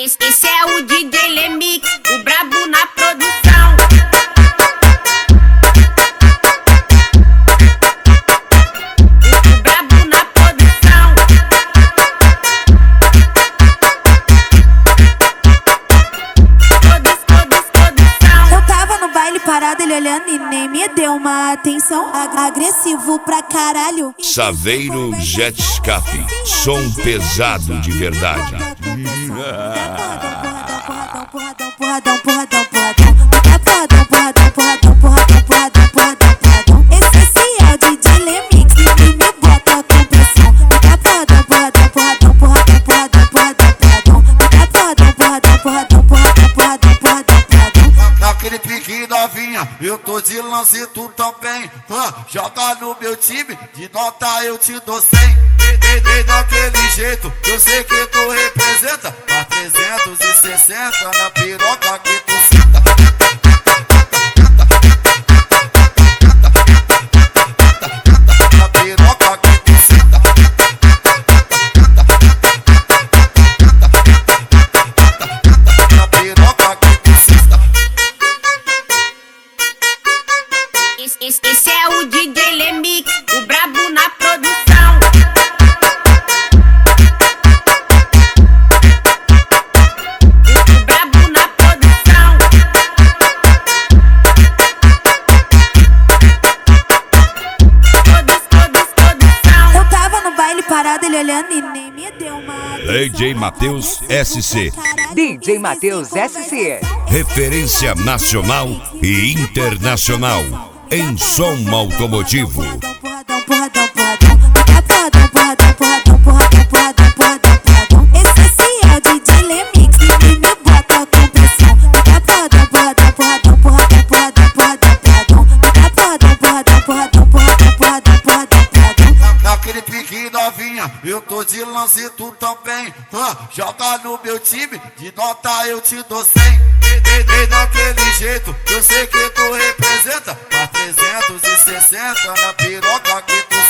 Esse é o DJ Lemix, o brabo na produção. O brabo na produção. Produção. Eu tava no baile parado, ele olhando e nem me deu uma atenção. Agressivo pra caralho. Saveiro Jet Escape, som pesado de verdade. Porradão, porradão, porradão, porradão. Porradão, porradão, porradão, porradão, porradão, porradão, porradão. Esse é o DJ Lemix que me bota com pressão. Porradão, porradão, porradão, porradão, porradão, porradão, porradão. Porradão, porradão, porradão, porradão, porradão, porradão, porradão. Naquele pique novinha, eu tô de lance, tu também. Joga no meu time, de nota eu te dou 100. Dei daquele jeito, eu sei que tu representa. Faz 360 na piroca que tu senta. Na piroca que tu senta. Na piroca que tu senta. Esse é o DJ Lemix, o brabo na produção. O brabo na produção. Produção. Eu tava no baile parado, ele olhando e nem me deu uma atenção. DJ Matheus SC, DJ Matheus SC. referência nacional e internacional em som automotivo. Porradão, porradão, porradão. Porradão, porradão, porradão, porradão, porradão, porradão, porradão. Esse é o DJ Lemix que me bota com pressão. Porradão, porradão, porradão, porradão, porradão, porradão, porradão. Porradão, porradão, porradão, porradão, porradão, porradão, porradão. Naquele pique novinha, eu tô de lance, tu também. Joga no meu time, de nota eu te dou 100. Dei daquele jeito, eu sei que tu representa. Faz 360 na piroca que tu